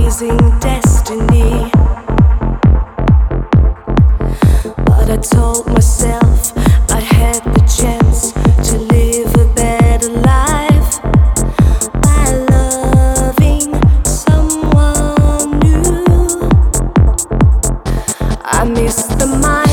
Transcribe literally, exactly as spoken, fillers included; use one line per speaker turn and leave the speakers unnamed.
amazing destiny. But I told myself I had the chance to live a better life by loving someone new. I miss the mind.